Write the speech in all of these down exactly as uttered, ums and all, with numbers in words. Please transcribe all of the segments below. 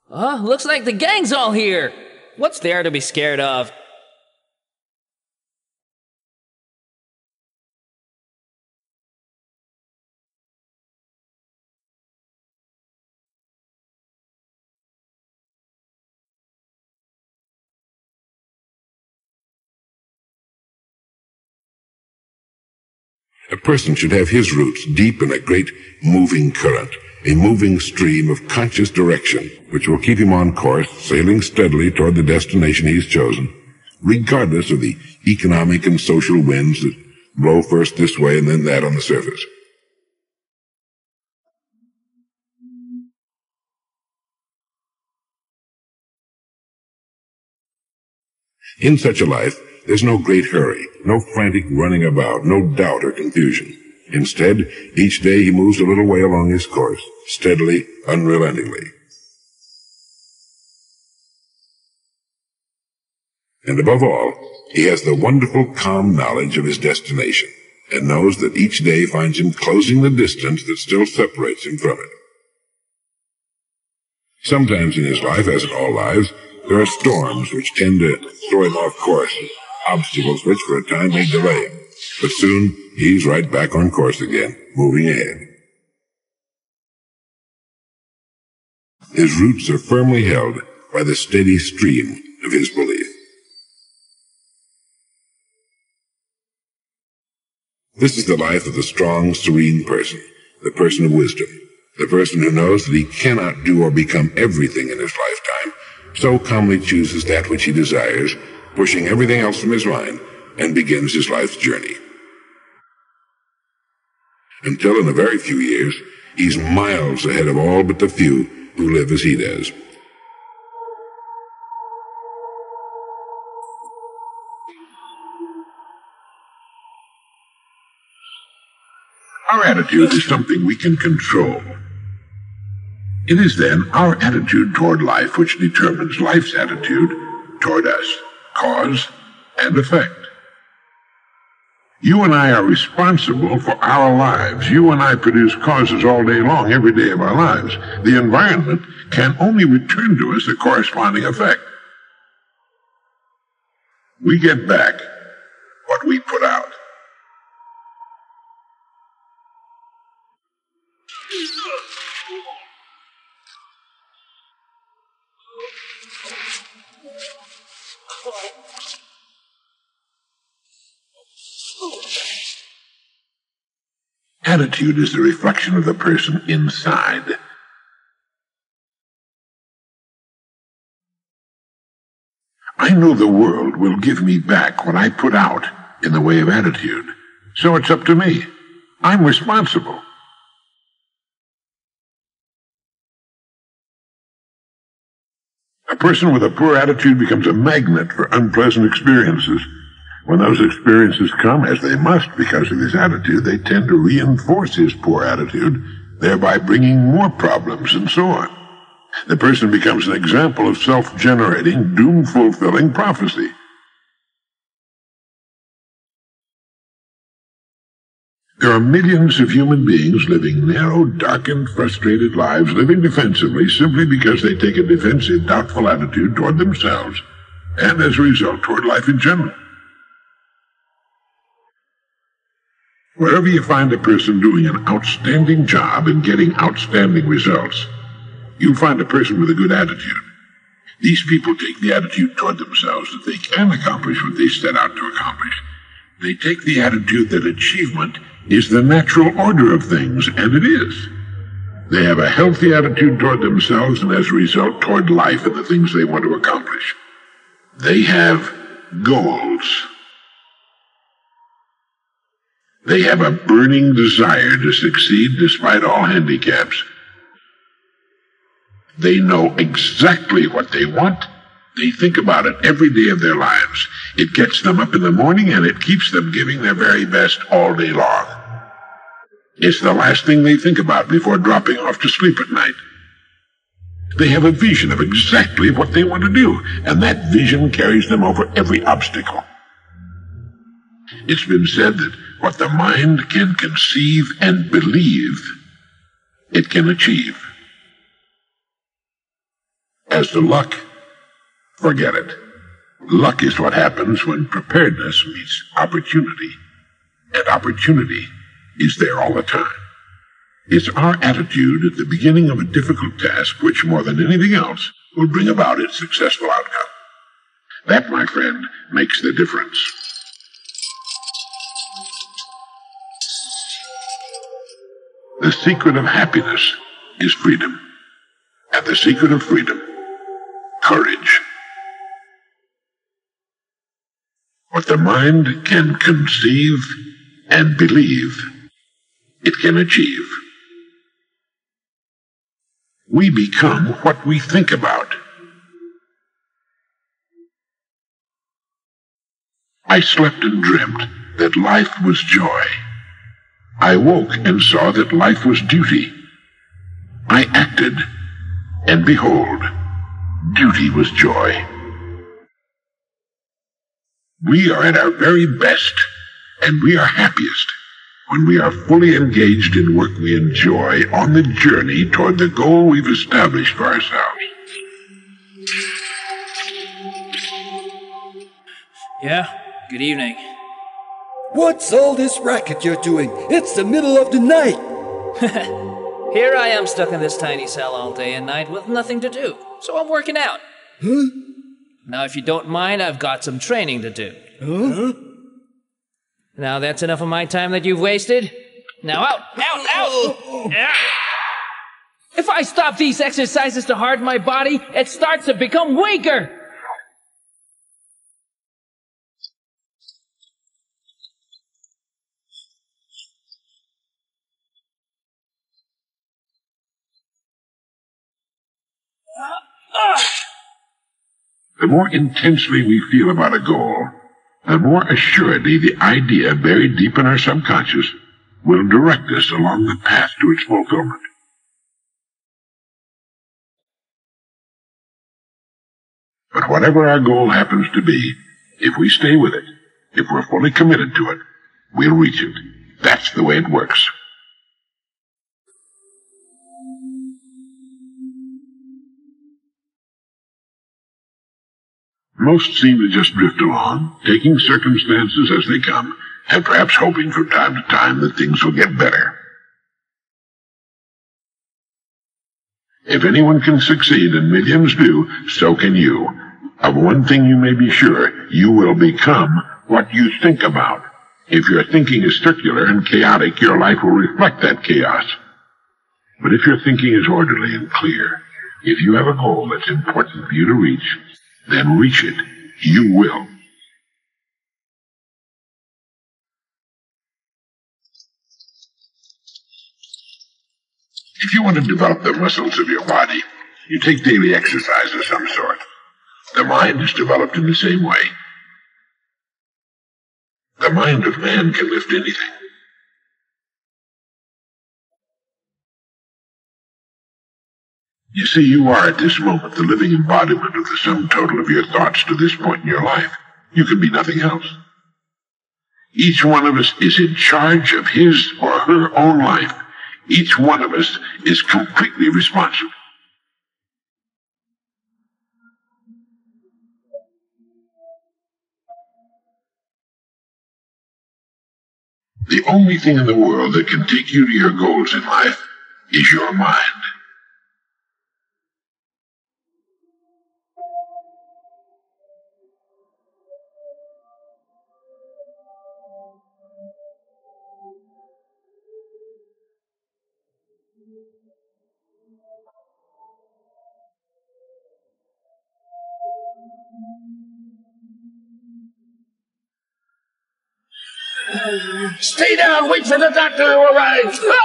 Uh, looks like the gang's all here. What's there to be scared of? A person should have his roots deep in a great moving current, a moving stream of conscious direction, which will keep him on course, sailing steadily toward the destination he's chosen, regardless of the economic and social winds that blow first this way and then that on the surface. In such a life, there's no great hurry, no frantic running about, no doubt or confusion. Instead, each day he moves a little way along his course, steadily, unrelentingly. And above all, he has the wonderful, calm knowledge of his destination, and knows that each day finds him closing the distance that still separates him from it. Sometimes in his life, as in all lives, there are storms which tend to throw him off course, obstacles which for a time may delay him. But soon, he's right back on course again, moving ahead. His roots are firmly held by the steady stream of his belief. This is the life of the strong, serene person, the person of wisdom, the person who knows that he cannot do or become everything in his lifetime, so calmly chooses that which he desires, pushing everything else from his mind, and begins his life's journey. Until in a very few years, he's miles ahead of all but the few who live as he does. Our attitude is something we can control. It is then our attitude toward life which determines life's attitude toward us, cause and effect. You and I are responsible for our lives. You and I produce causes all day long, every day of our lives. The environment can only return to us a corresponding effect. We get back what we put out. Attitude is the reflection of the person inside. I know the world will give me back what I put out in the way of attitude, so it's up to me. I'm responsible. A person with a poor attitude becomes a magnet for unpleasant experiences. When those experiences come, as they must because of his attitude, they tend to reinforce his poor attitude, thereby bringing more problems and so on. The person becomes an example of self-generating, doom-fulfilling prophecy. There are millions of human beings living narrow, darkened, frustrated lives, living defensively simply because they take a defensive, doubtful attitude toward themselves, and as a result toward life in general. Wherever you find a person doing an outstanding job and getting outstanding results, you'll find a person with a good attitude. These people take the attitude toward themselves that they can accomplish what they set out to accomplish. They take the attitude that achievement is the natural order of things, and it is. They have a healthy attitude toward themselves and as a result toward life and the things they want to accomplish. They have goals. They have a burning desire to succeed despite all handicaps. They know exactly what they want. They think about it every day of their lives. It gets them up in the morning and it keeps them giving their very best all day long. It's the last thing they think about before dropping off to sleep at night. They have a vision of exactly what they want to do, and that vision carries them over every obstacle. It's been said that what the mind can conceive and believe, it can achieve. As to luck, forget it. Luck is what happens when preparedness meets opportunity, and opportunity is there all the time. It's our attitude at the beginning of a difficult task which, more than anything else, will bring about its successful outcome. That, my friend, makes the difference. The secret of happiness is freedom, and the secret of freedom, courage. What the mind can conceive and believe, it can achieve. We become what we think about. I slept and dreamt that life was joy. I woke and saw that life was duty. I acted, and behold, duty was joy. We are at our very best, and we are happiest when we are fully engaged in work we enjoy on the journey toward the goal we've established for ourselves. Yeah? Good evening. What's all this racket you're doing? It's the middle of the night! Here I am stuck in this tiny cell all day and night with nothing to do, so I'm working out. Huh? Now, if you don't mind, I've got some training to do. Huh? Now, that's enough of my time that you've wasted. Now, out, out, out! Yeah. If I stop these exercises to harden my body, it starts to become weaker! The more intensely we feel about a goal, the more assuredly the idea buried deep in our subconscious will direct us along the path to its fulfillment. But whatever our goal happens to be, if we stay with it, if we're fully committed to it, we'll reach it. That's the way it works. Most seem to just drift along, taking circumstances as they come, and perhaps hoping from time to time that things will get better. If anyone can succeed, and millions do, so can you. Of one thing you may be sure, you will become what you think about. If your thinking is circular and chaotic, your life will reflect that chaos. But if your thinking is orderly and clear, if you have a goal that's important for you to reach, then reach it. You will. If you want to develop the muscles of your body, you take daily exercise of some sort. The mind is developed in the same way. The mind of man can lift anything. You see, you are at this moment the living embodiment of the sum total of your thoughts to this point in your life. You can be nothing else. Each one of us is in charge of his or her own life. Each one of us is completely responsible. The only thing in the world that can take you to your goals in life is your mind. Stay down! Wait for the doctor to arrive! No!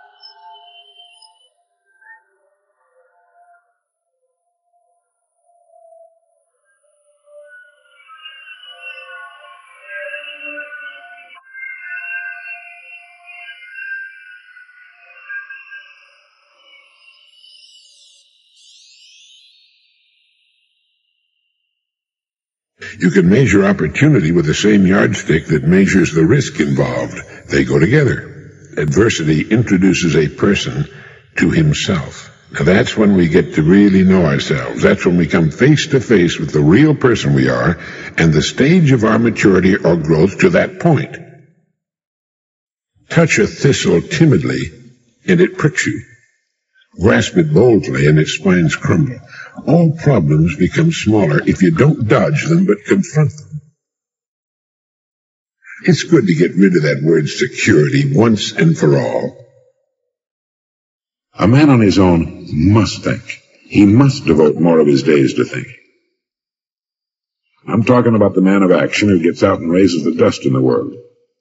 You can measure opportunity with the same yardstick that measures the risk involved. They go together. Adversity introduces a person to himself. Now that's when we get to really know ourselves. That's when we come face to face with the real person we are and the stage of our maturity or growth to that point. Touch a thistle timidly and it pricks you. Grasp it boldly and its spines crumble. All problems become smaller if you don't dodge them but confront them. It's good to get rid of that word security once and for all. A man on his own must think. He must devote more of his days to thinking. I'm talking about the man of action who gets out and raises the dust in the world.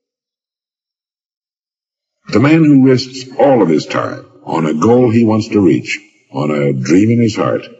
The man who risks all of his time on a goal he wants to reach, on a dream in his heart,